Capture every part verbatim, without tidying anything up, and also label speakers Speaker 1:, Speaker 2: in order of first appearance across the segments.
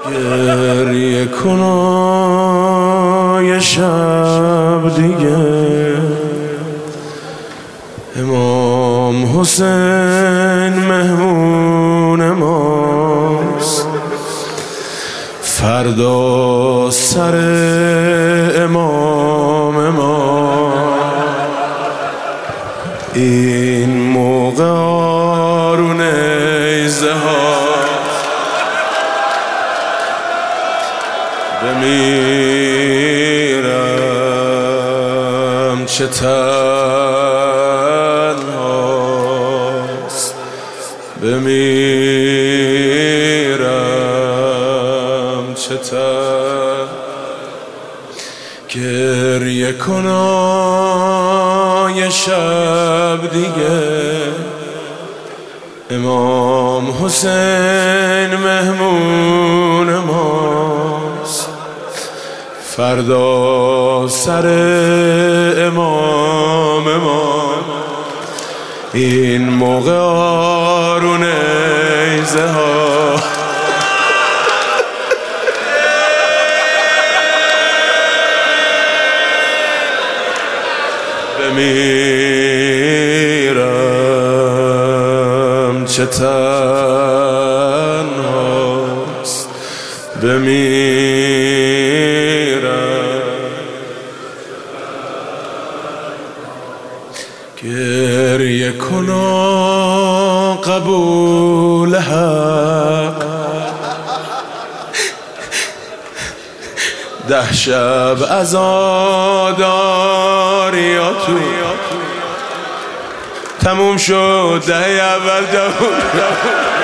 Speaker 1: گریه کن یه شب دیگه، امام حسین مهمون ماست، فردا سر امام ما. این موقع آرون ایزه ها بمیرم چه تنهاست، بمیرم چه تنهاست. گریه کن یه شب دیگه، امام حسین مهمون ماست، فردا سر امام ما. این موقع آرون ایزه ها بمیرم چه تنهاست، بمیرم. گریه کن قبول حق، ده شب عزاداریاتو تموم شد، ده اول تموم شد.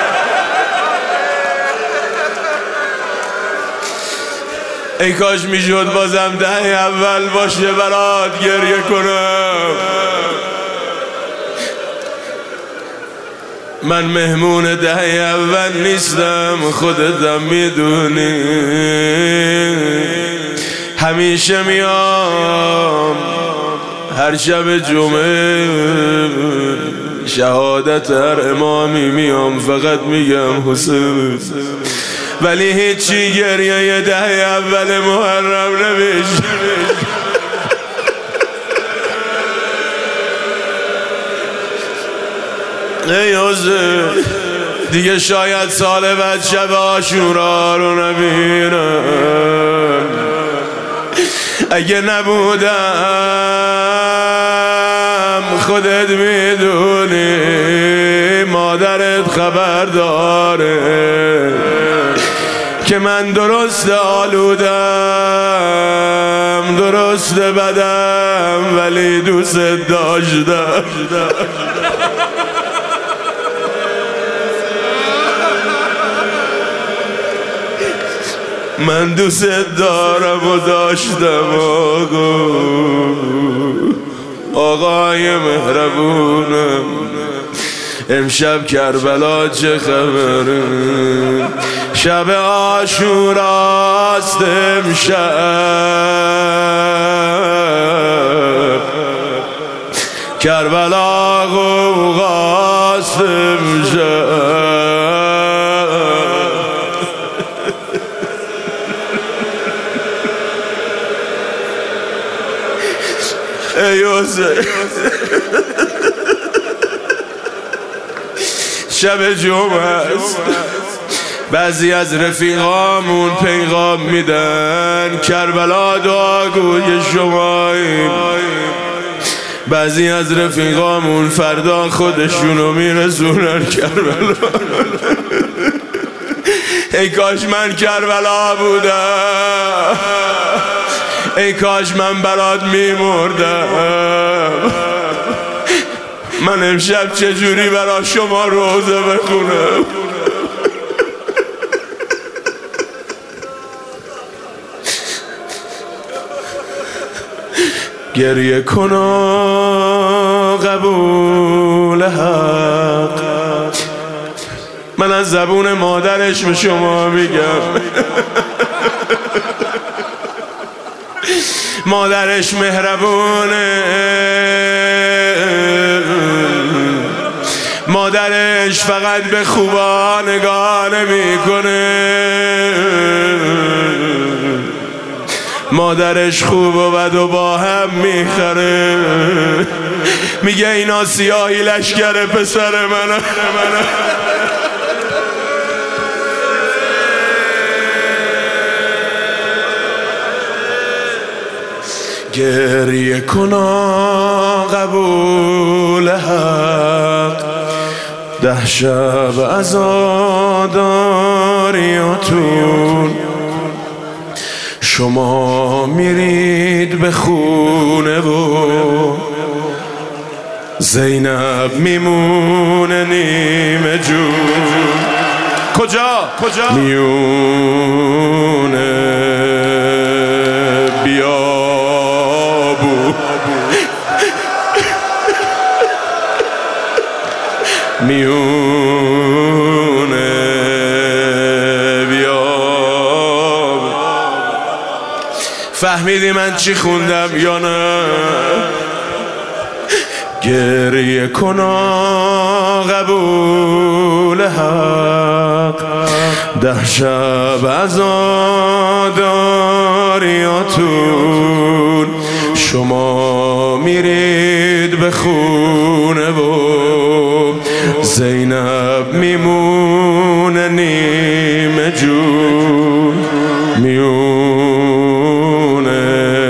Speaker 1: ای کاش میشد بازم ده اول باشه برات گریه کنم. من مهمون ده اول نیستم، خودتم میدونی. همیشه میام هر شب جمعه، شهادت هر امامی میام، فقط میگم حسین. ولی هیچی گریه ده اول محرم نمیشه. ای حسین دیگه شاید سال بعد شب عاشورا رو نبینم. اگه نبودم خودت میدونی، مادرت خبر داره که من درست آلودم، درست بدم، ولی دوست داشتم. من دوست دارم و داشتم آقا، آقای مهربونم. امشب کربلا چه خبره؟ شب عاشوراست امشب، کربلا غوغاست امشب. ای حسین شب جمعه است، بعضی از رفیقامون پیغام میدن کربلا دعاگوی شماییم. بعضی از رفیقامون فردا خودشونو میرسونن کربلا. ای کاش من کربلا بودم، ای کاش من برات میمردم. من امشب چجوری برا شما روزه بخونم؟ گریه کن قبول حق. من از زبون مادرش به شما میگم، مادرش مهربونه، مادرش فقط به خوبا نگاه نمیکنه. مادرش خوب و بد و با هم میخره. میگه اینا سیاهی لشکر پسر منه. گریه کنا قبول حق، ده شب عزاداریاتون. شما میرید به خونه و زینب میمونه نیمه جون. کجا؟ کجا؟ میونه بیابو، میونه بیابو. فهمیدی من چی خوندم یا نه؟ گریه کنا قبول حق، ده شب عزاداریاتون. شما میرید به خونه و زینب میمونه نیمه جون. میونه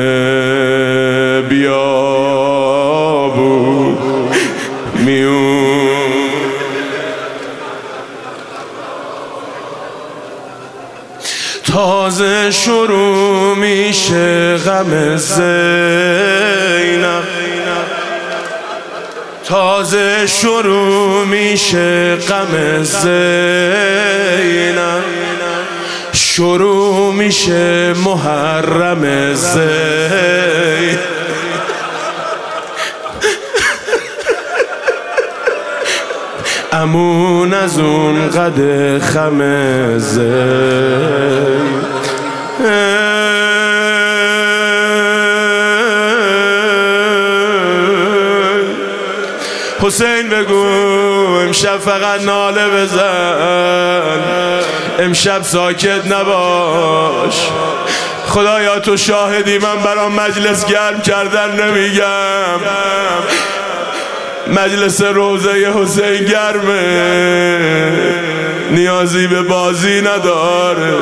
Speaker 1: بیابو، میون. تازه شروع میشه غم زینب، تازه شروع میشه غم زینب. شروع میشه محرم زینب. امون از اون قد خم زینب. حسین بگو امشب فقط ناله بزن، امشب ساکت نباش. خدایا تو شاهدی، من برام مجلس گرم کردن نمیگم. مجلس روضه حسین گرمه، نیازی به بازی نداره.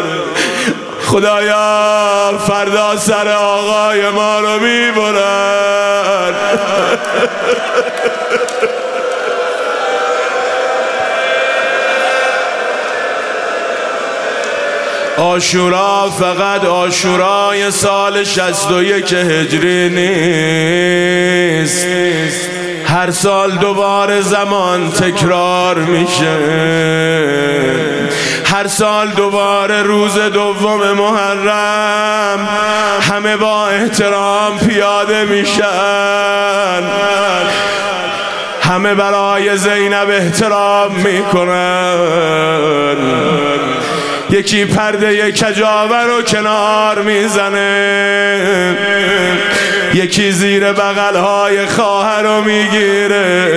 Speaker 1: خدایا فردا سر آقای ما رو میبرن. عاشورا فقط عاشورای سال شصت و یک هجری نیست، هر سال دوباره زمان تکرار میشه. هر سال دوباره روز دوم محرم همه با احترام پیاده میشن، همه برای زینب احترام میکنن. یکی پرده کجاوه رو کنار میزنه، یکی زیر بغلهای خواهر رو میگیره،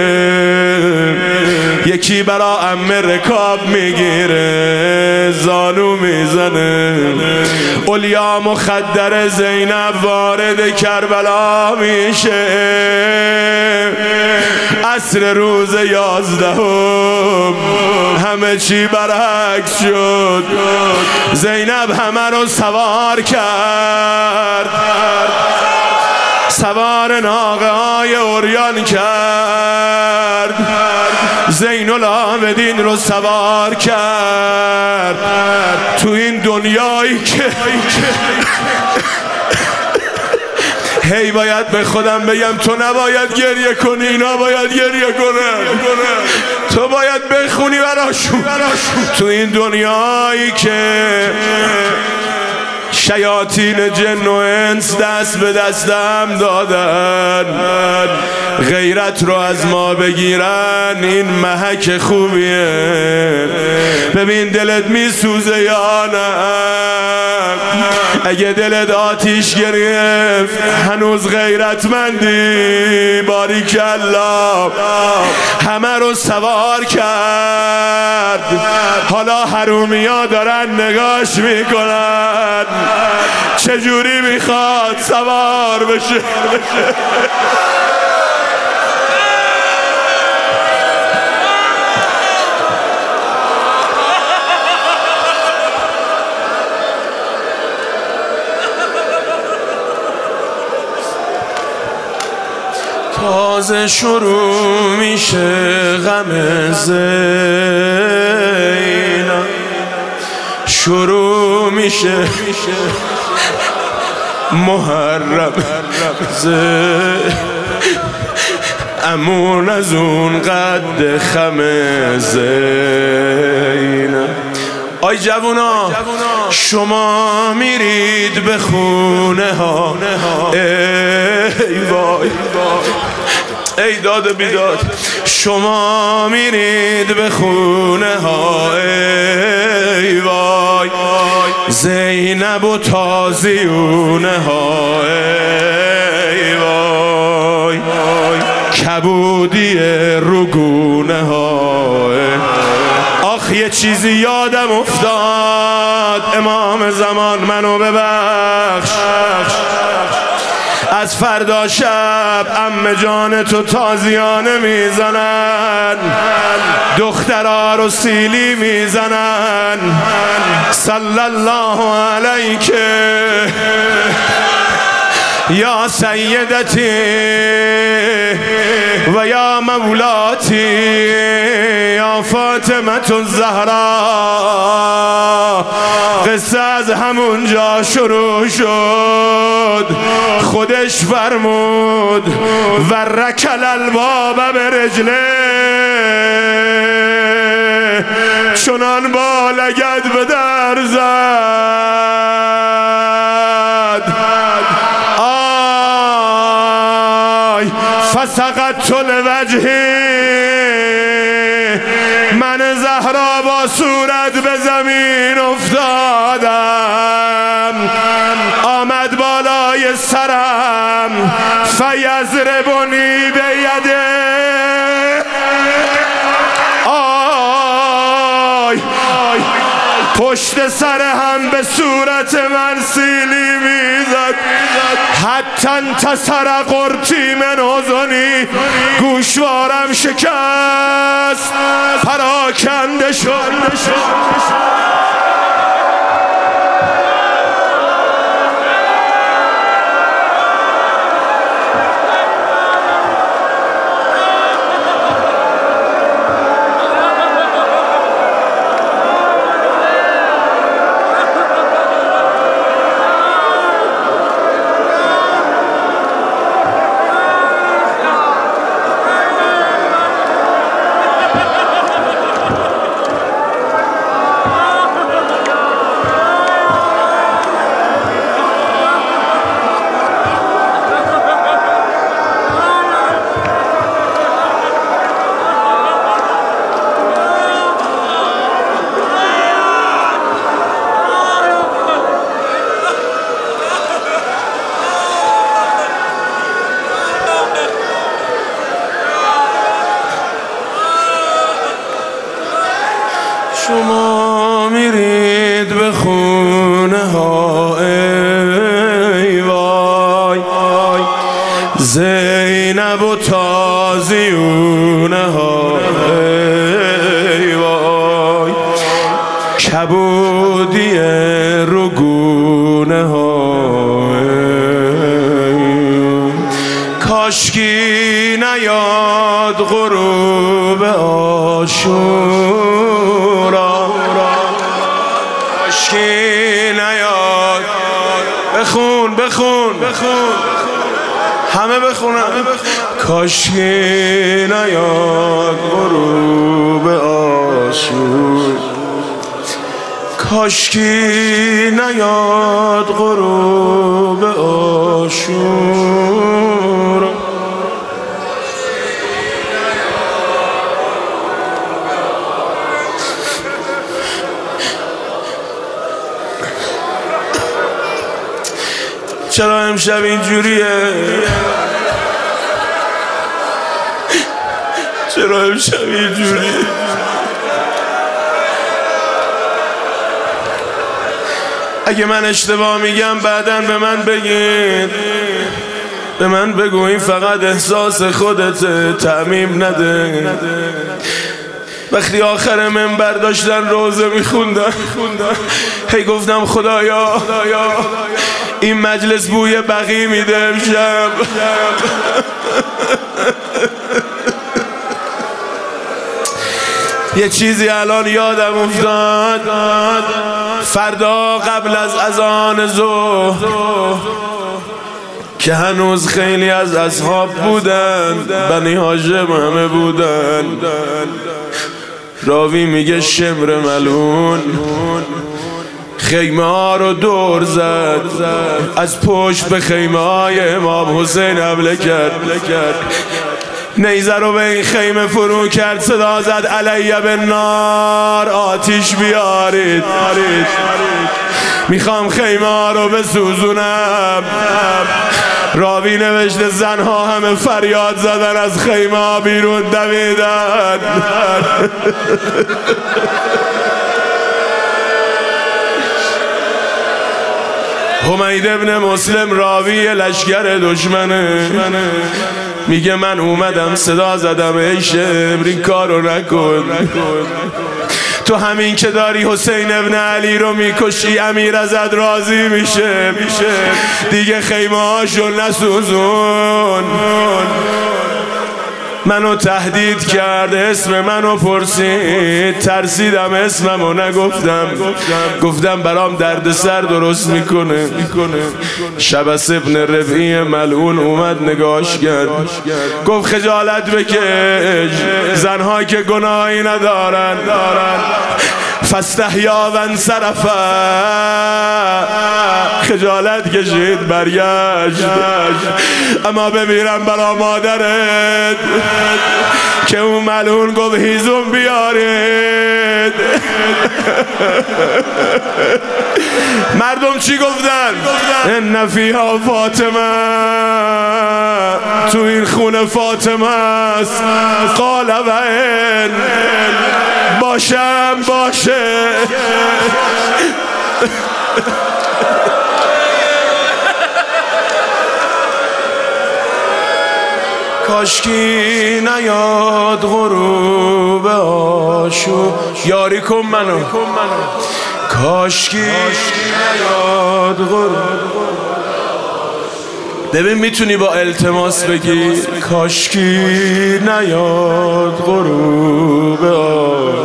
Speaker 1: یکی برا عمه رکاب میگیره، زانو میزنه. اولیا مخدر زینب وارد کربلا میشه. عصر روز یازدهم همه چی برعکس شد. زینب همه رو سوار کرد، سوار ناقه های اوریان کرد. زین العابدین رو سوار کرد. تو این دنیایی که هی باید به خودم بگم تو نباید گریه کنی، اینا باید گریه کنن، تو باید بخونی براشون. تو این دنیایی که شیاطین جن و انس دست به دستم دادن، غیرت رو از ما بگیرن این محک خوبیه. ببین دلت میسوزه یا نه؟ اگه دلت آتیش گرفت هنوز غیرتمندی، باریکالله همه رو سوار کرد. حالا حرومیا دارن نگاش میکنن چجوری میخواد سوار بشه. تازه شروع میشه غم زینب، شروع میشه محرم زینب، امون از اون قد خم زینب. آی جوونا شما میرید به خونه ها، ای وای ای داد بیداد، شما میرید به خونه ها، ای وای زینب و تازیونه ها، ای وای کبودی رگونه ها. آخ یه چیزی یادم افتاد، امام زمان منو ببخش، از فردا شب عمه جان تو تازیانه میزنن، دخترها رو سیلی میزنن. صلی الله علیکه یا سیدتی و یا مولاتی یا فاطمه الزهرا. قصه از همونجا شروع شد، خودش فرمود و رکل الباب به رجله، چنان با لگد به در زد. آی فسقط لوجهی، من زهرا با صورت به زمین افتادم. آمد بالای سرم فیضربنی به یده، آی پشت سر هم به صورت من سیلی میزد. حتی انتصر قرطی من حزنی، گوشوارم شکست، پراکنده شد. شما میرید به خونه ها، ای وای زینب و تازیونه ها، ای وای کبودی رگونه ها. کاشکی نیاد غروب عاشورا، کاشکی نیاد. بخون بخون بخون همه بخونن. کاشکی نیاد غروب عاشور، کاشکی نیاد غروب عاشور. چرا امشب اینجوریه؟ چرا امشب اینجوریه؟ اگه من اشتباه میگم بعداً به من بگید، به من بگو این فقط احساس خودته، تعمیم نده. وقتی آخر منبر داشتن روزه میخوندن، هی گفتم خدایا این مجلس بوی بقی میده امشب. یه چیزی الان یادم افتاد، فردا قبل از اذان ظهر که هنوز خیلی از اصحاب بودن، بنی هاشم همه بودن، راوی میگه شمر ملعون خیمه ها رو دور زد، از پشت به خیمه های امام حسین حمله کرد، نیزه رو به این خیمه فرو کرد، صدا زد علیه بالنار، آتیش بیارید، میخوام خیمه ها رو بسوزونم. راوی نوشته زنها همه فریاد زدن، از خیمه ها بیرون دویدن. حمید ابن مسلم راوی لشکر دشمنه، میگه من اومدم صدا زدم ای شمر این کارو نکن، تو همین که داری حسین ابن علی رو میکشی امیر ازت راضی میشه، دیگه خیمه هاشو نسوزون. منو تهدید کرد، اسم منو پرسید، ترسیدم اسممو نگفتم، گفتم برام درد سر درست میکنه. شبس ابن ربیع ملعون اومد نگاش کرد، گفت خجالت بکش، زنها که گناهی ندارن، فاستحیا و انصرف، خجالت کشید برگشت. اما بمیرم برا مادرت که اون ملعون گفت هیزم بیارید. مردم چی گفتن؟ ان فیها فاطمه، تو این خونه فاطمه است. قال و ان، باشم باشه. کاشکی نیاد غروب آشو، یاری کن منو، کاشکی نیاد غروب. ببین میتونی با التماس بگی کاشکی نیاد غروب آشو،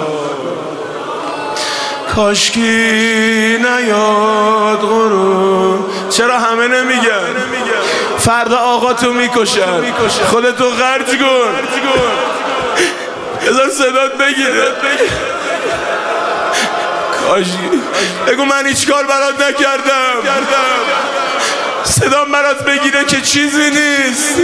Speaker 1: کاشکی نیاد غروب. چرا همه نمیگن؟ فردا آقا تو میکشن، خودتو خرج کن، بذار صدات بگیره. کاشکی بگو من هیچ کار برات نکردم، صدام برات بگیره که چیزی نیست.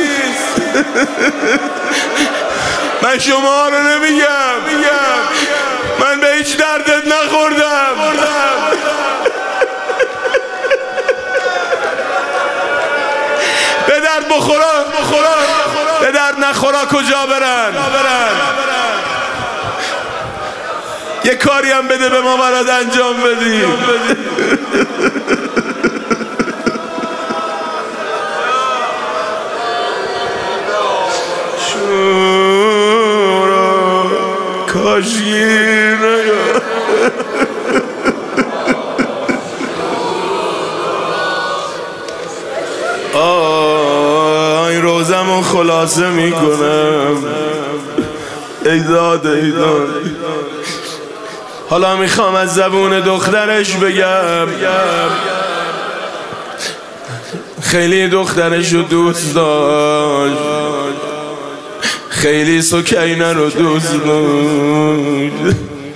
Speaker 1: من شما رو نمیگم، من به هیچ دردت نخوردم. به درد بخورا، به درد نخورا کجا برن؟ یه کاری هم بده به ما برات انجام بدی. شورا کاشکی نیاد. آه این روزمو خلاصه میکنم. ایداد ایداد. حالا میخوام از زبون دخترش بگم، خیلی دخترش رو دوست داشت، خیلی سکینه رو دوست داشت.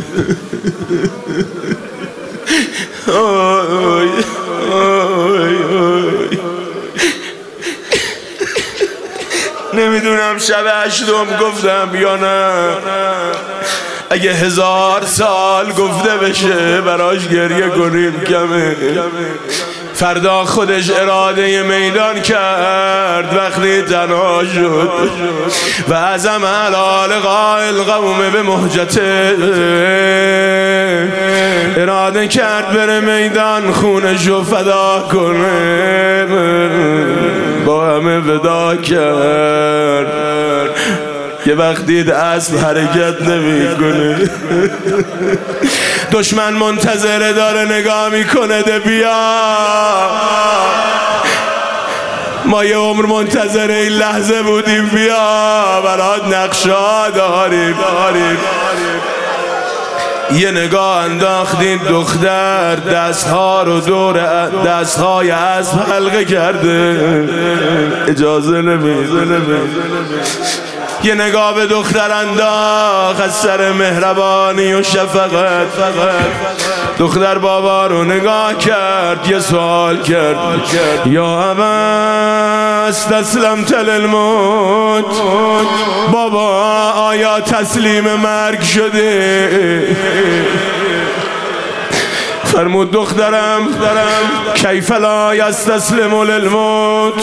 Speaker 1: آی آی آی. نمیدونم شب هشتم گفتم یا نه، اگه هزار سال گفته بشه براش گریه کنیم کمه. فردا خودش اراده میدان کرد وقتی تنها شد و عزم علی قائل قوم به مهجته، اراده کرد بره میدان خونشو فدا کنه، با همه ودا کرد. یه وقت دید اسب حرکت نمی کنه، دشمن منتظره داره نگاه میکنه، ده بیا ما یه عمر منتظر این لحظه بودیم، بیا برات نقشا داریم. یه نگاه انداختین دختر دستها رو دور دستهای اسب حلقه کرده، اجازه نمیده. یه نگاه به دختر انداخت از سر مهربانی و شفقت. دختر بابا رو نگاه کرد، یه سوال کرد، یا ابا استسلمت للموت، بابا آیا تسلیم مرگ شده؟ فرمود دخترم کیف لا یستسلم للموت،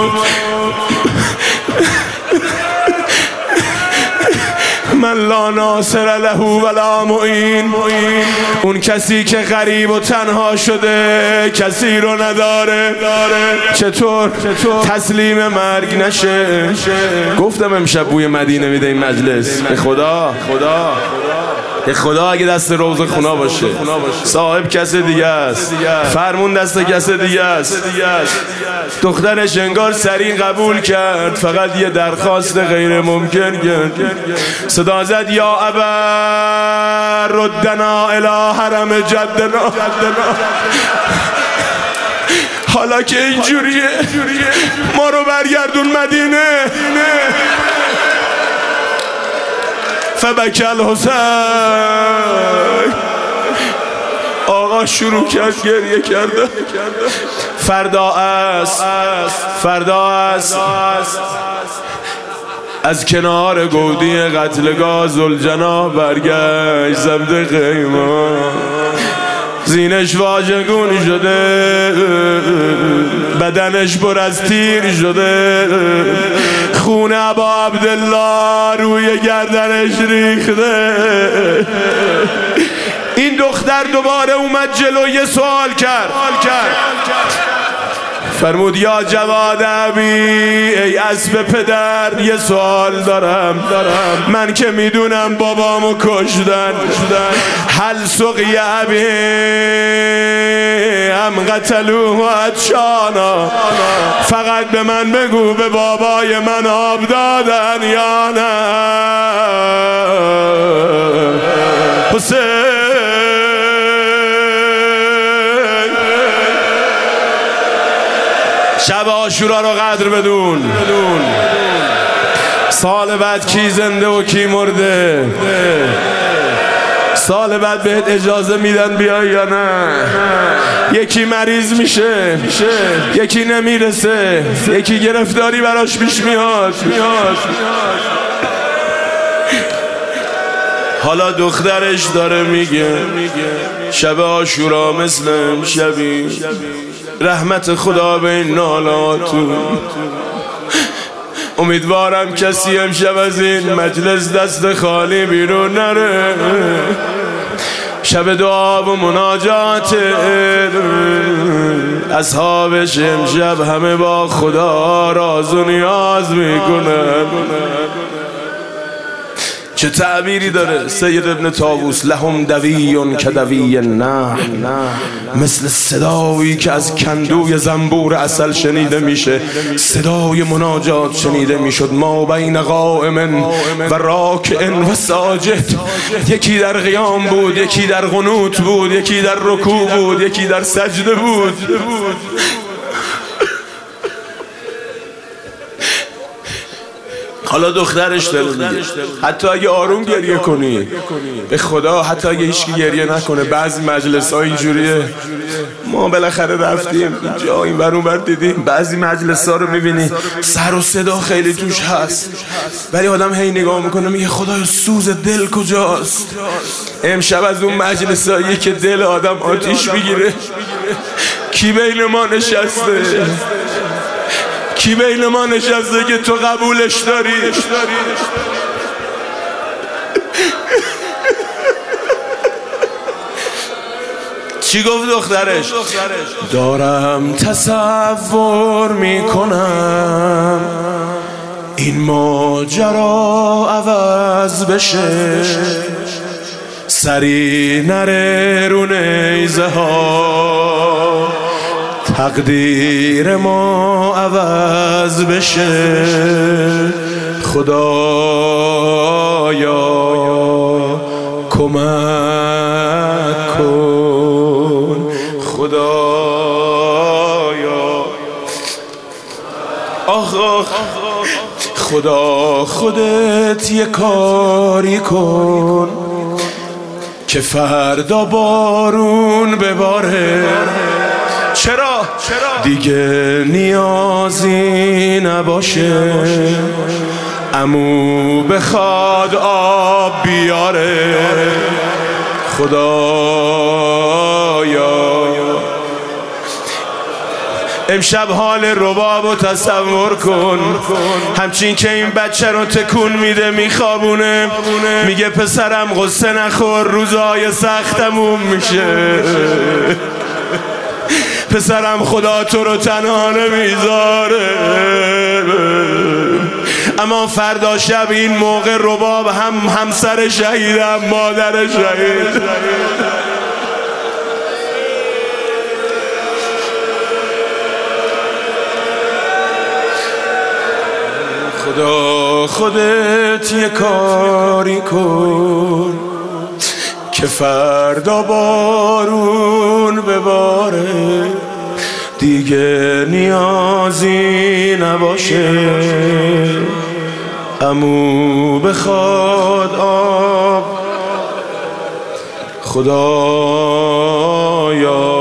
Speaker 1: من لا ناصر له ولا معین. اون کسی که غریب و تنها شده کسی رو نداره، چطور تسلیم مرگ نشه؟ گفتم امشب بوی مدینه میده این مجلس. به خدا خدا به خدا اگه دست روز خونه باشه صاحب کس دیگه است، فرمون دست کس دیگه است. دخترش انگار سریع قبول کرد، فقط یه درخواست غیر ممکن کرد. صدا زد یا ابا ردنا الی حرم جدنا، حالا که اینجوریه ما رو برگردون مدینه. فبکی الحسین، آقا شروع کرد گریه کرده. فردا است فردا است از کنار گودی قتلگاه ذوالجناح برگشت زبد خیمه، زینش واژگون شده، بدنش پر از تیر شده، خون ابا عبدالله روی گردنش ریخته. این دختر دوباره اومد جلو، یه سوال کرد، فرمود یا جواد ابی، ای اسب پدر یه سوال دارم. من که میدونم بابامو کشتن، هل سقی ابی هم قتلوه عطشانا، فقط به من بگو به بابای من آب دادن یا نه؟ حسین شب عاشورا رو قدر بدون. سال بعد کی زنده و کی مرده، سال بعد بهت اجازه میدن بیای یا نه؟ یکی مریض میشه، یکی نمیرسه، یکی گرفتاری براش پیش میاد. حالا دخترش داره میگه شب عاشورا مثل امشبی، رحمت خدا به این نالاتون. امیدوارم کسی امشب از این مجلس دست خالی بیرون نره. شب دعا و مناجات اصحابش امشب همه با خدا راز و نیاز میکنن. چه تعبیری داره سید ابن طاووس، لهم دویون که دوی نه، مثل صدایی که از کندوی زنبور عسل شنیده میشه، صدای مناجات شنیده میشد. ما بین قائم و راکع و ساجد، یکی در قیام بود، یکی در قنوت بود، یکی در رکوع بود، یکی در سجده بود. حالا دخترش داره میگه حتی اگه آروم گریه کنی، به خدا حتی اگه هیچکی گریه نکنه، بعضی مجلس ها اینجوریه. ما بالاخره رفتیم اینجا این ور اون ور دیدیم، بعضی مجلس ها رو میبینی سر و صدا خیلی توش هست، ولی آدم هی نگاه میکنه میگه خدایا سوز دل کجاست؟ امشب از اون مجلس هایی که دل آدم آتیش میگیره کی بین ما نشسته؟ کی بین ما نشسته که تو قبولش داری؟ چی گفت دخترش؟ دارم تصور میکنم این ماجرا عوض بشه، سری نره رو نیزه ها، تقدیر ما عوض بشه. خدایا کمک کن، خدایا آخ آخ خدا خودت یه کاری کن که فردا بارون بباره. چرا؟ دیگه نیازی نباشه عمو بخواد آب بیاره. خدایا امشب حال ربابو تصور کن، همچین که این بچه رو تکون میده میخوابونه، میگه پسرم قصه نخور روزای سختمون میشه، پسرم خدا تو رو تنها نمیذاره. اما فردا شب این موقع رباب هم همسر شهید هم مادر شهید. خدا خودت یه کاری کن که فردا بارون بباره، دیگه نیازی نباشه عمو بخواد آب. خدایا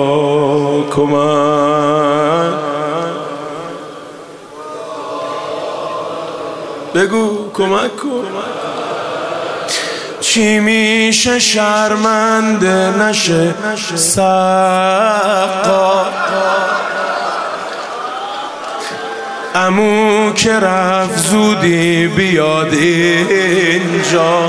Speaker 1: کمک بگو کمک کن. چی میشه شرمنده نشه سقا، عمو که رفت زودی بیاد اینجا.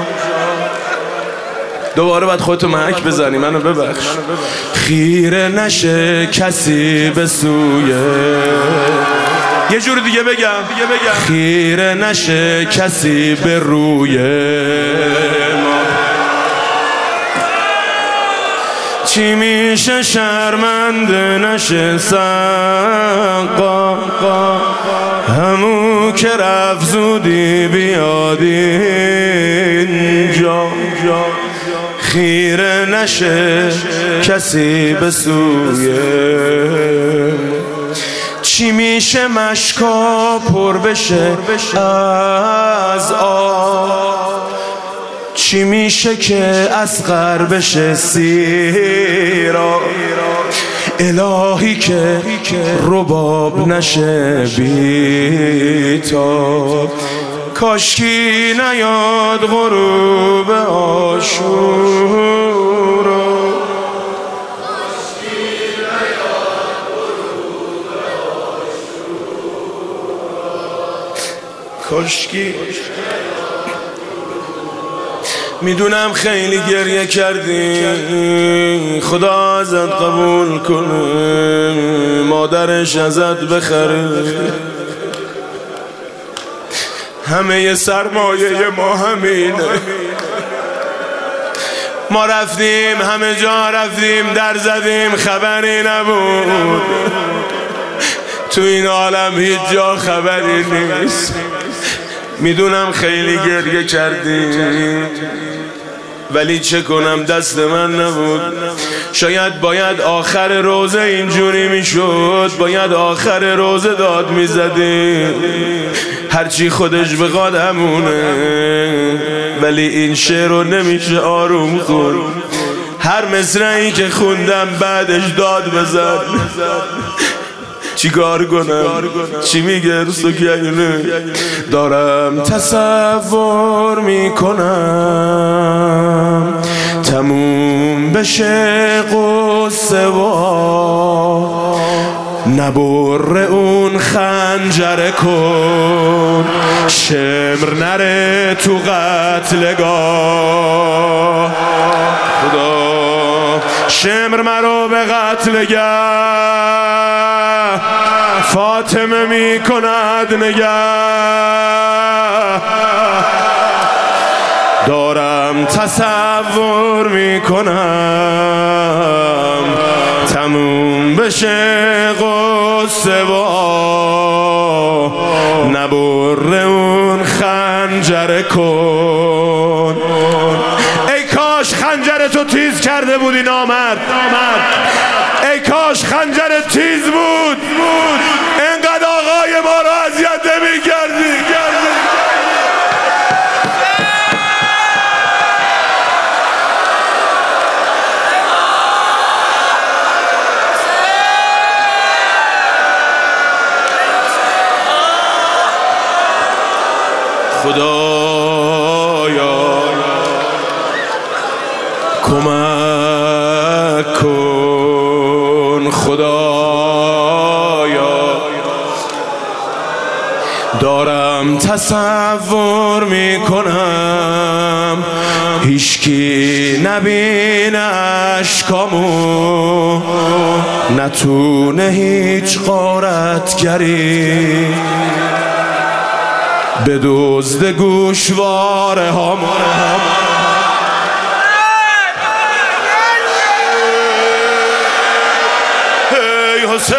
Speaker 1: دوباره باید خودتو محک بزنی، منو ببخش. خیره نشه کسی به سوی، یه جور دیگه بگم خیره نشه کسی به روی ما. چی میشه شرمنده نشه سقا، همون که رفت زودی بیاد اینجا. خیره نشه کسی به سوی ما. چی میشه مشکا پر بشه از آب، چی میشه که اصغر بشه سیرا، الهی که رباب نشه بیتاب. کاشکی نیاد غروب عاشورا، کاشکی. میدونم خیلی گریه کردی، خدا ازت قبول کنه، مادرش ازت بخره. همه سرمایه ما همینه، ما رفتیم همه جا رفتیم در زدیم خبری نبود، تو این عالم هیچ جا خبری نیست. میدونم خیلی گریه کردی ولی چه کنم دست من نبود. شاید باید آخر روزه اینجوری میشد، باید آخر روزه داد میزدی، هرچی خودش بخواد همونه. ولی این شعر رو نمیشه آروم کن، هر مصرعی که خوندم بعدش داد بزن. چی کار کنم؟ چی میگه سکینه؟ دارم تصور میکنم تموم بشه قصه و نبر اون خنجر کن، شمر نره تو قتلگاه. خدا شمر مرا به قتلگه، فاطمه می کند نگه. دارم تصور می کنم تموم بشه قصه با نبر اون خنجر کن. ای کاش خنجر تو تیز کرده بودی نامرد، ای کاش خنجر تیز بود، اینقدر آقای ما رو اذیت نمی کردی. خدایا کمک کن، خدایا دارم تصور میکنم هیچکی نبینه اشکامو، نتونه هیچ غارتگری به دزد گوشواره ها. ای حسین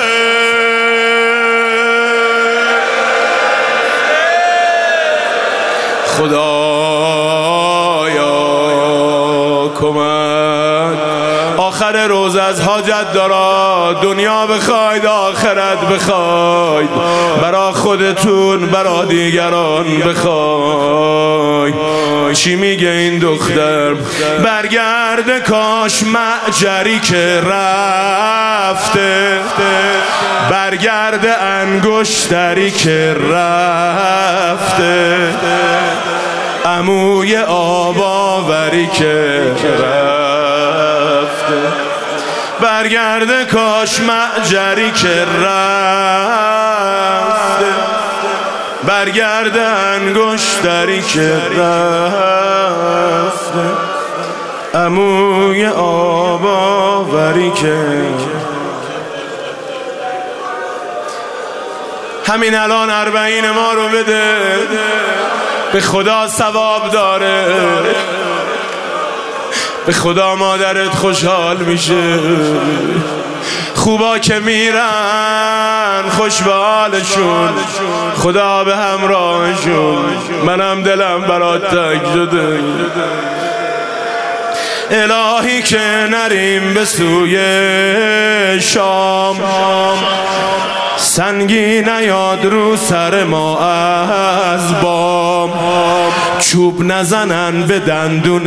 Speaker 1: خدایا کمک. آخر روز از حاجت دارا، دنیا بخواید آخرت بخواید، برا خودتون برا دیگران بخواید. چی میگه این دختر؟ برگرد کاش معجری که رفته، برگرد انگشتری که رفته، عموی آباوری که رفته. برگرد کاش معجری که رفته، برگرد انگشتری که رفته، عموی آباوری که. همین الان اربعین ما رو بده، به خدا ثواب داره، به خدا مادرت خوشحال میشه. خوبا که میرن خوش به حالشون، خدا به همراهشون. منم دلم برات تنگ شده، الهی که نریم به سوی شام، سنگی نیاد رو سر ما از بام، چوب نزنن به دندون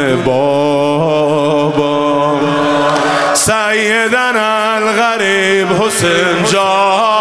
Speaker 1: بابا. سیدن الغریب حسین جان،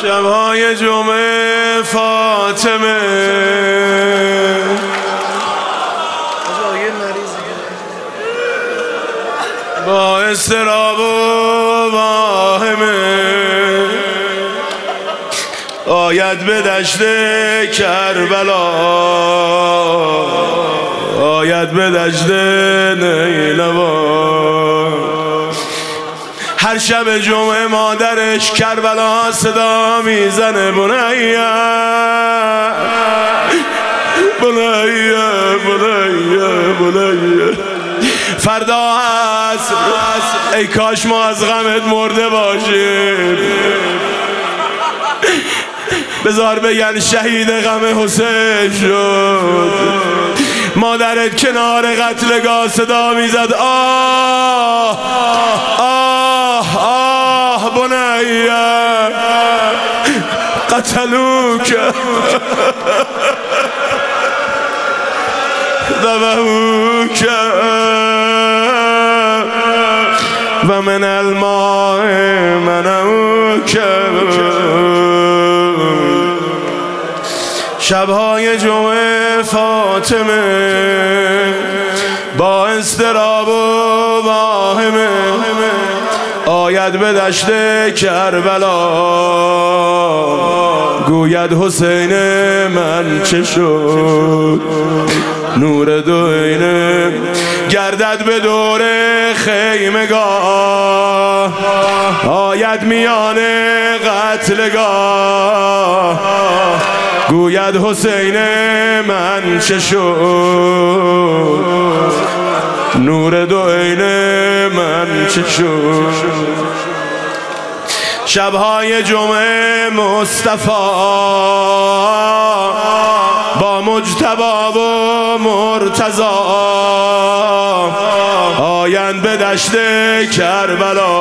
Speaker 1: شبهای جمعه فاطمه با اضطراب و واهمه آید به دشت کربلا، آید به دشت نیلوا. هر شب جمعه مادرش کربلا صدا میزنه بنیه بنیه بنیه بنیه فردا هست، ای کاش ما از غمت مرده باشیم. بذار بگن شهید غم حسین شد. مادرت کنار قتلگاه صدا میزد آه آه آه بنیه قتلوک ذبحوک و من الماء منعوک. شبهای جمعه فاطمه با اضطراب و واهمه آید به دشت کربلا، گوید حسین من چه شد. نور دوینه گردد به دور خیمگاه، آید میان قتلگاه، گوید حسین من چه شد. نور دوینه من چه شد. شبهای جمعه مصطفی با مجتبی و مرتضی آیند به دشت کربلا،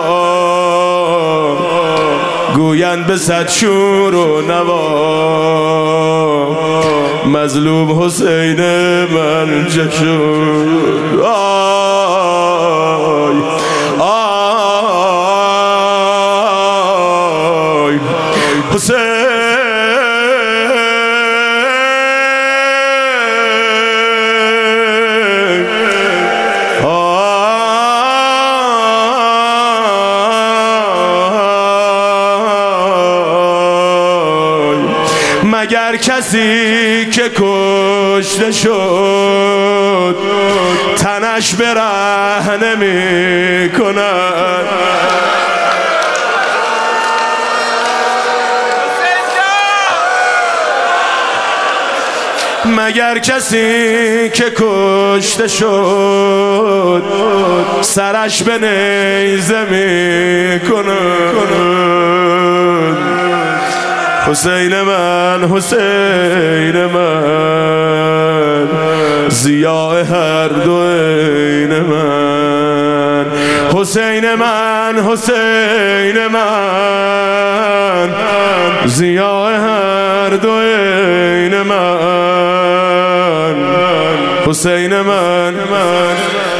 Speaker 1: گویند به صد شور و نوا مظلوم حسین من چه شد. آی آی حسین مگر کسی که کشته شد تنش برهنه می کند. مگر کسی که کشته شد سرش به نیزه می کند. حسین من حسین من ضیاء هر دو عین من. حسین من حسین من ضیاء هر دو عین من. حسین من من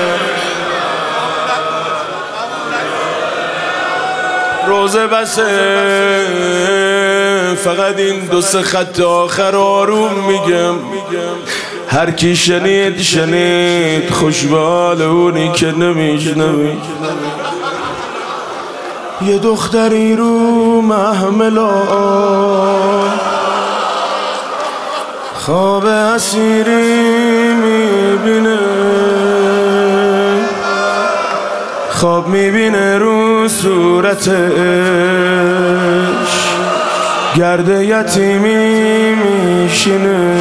Speaker 1: روزه بسه فقط این دو سه خط آخر آروم میگم. هر کی شنید شنید، خوش به حال اونی که نمیشنوید. یه دختری رو محملا خواب اسیری میبینه، خواب میبینه رو صورتش گرد یتیمی میشینه.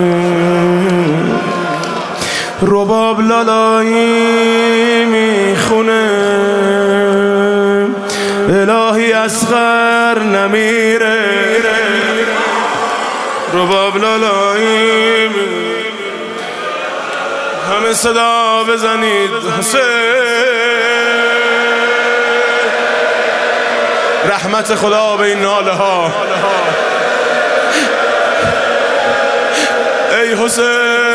Speaker 1: رباب لالایی میخونه، الهی اصغر نمیره. رباب لالایی همه صدا بزنید حسین. رحمت خدا به این ناله ها. ای حسین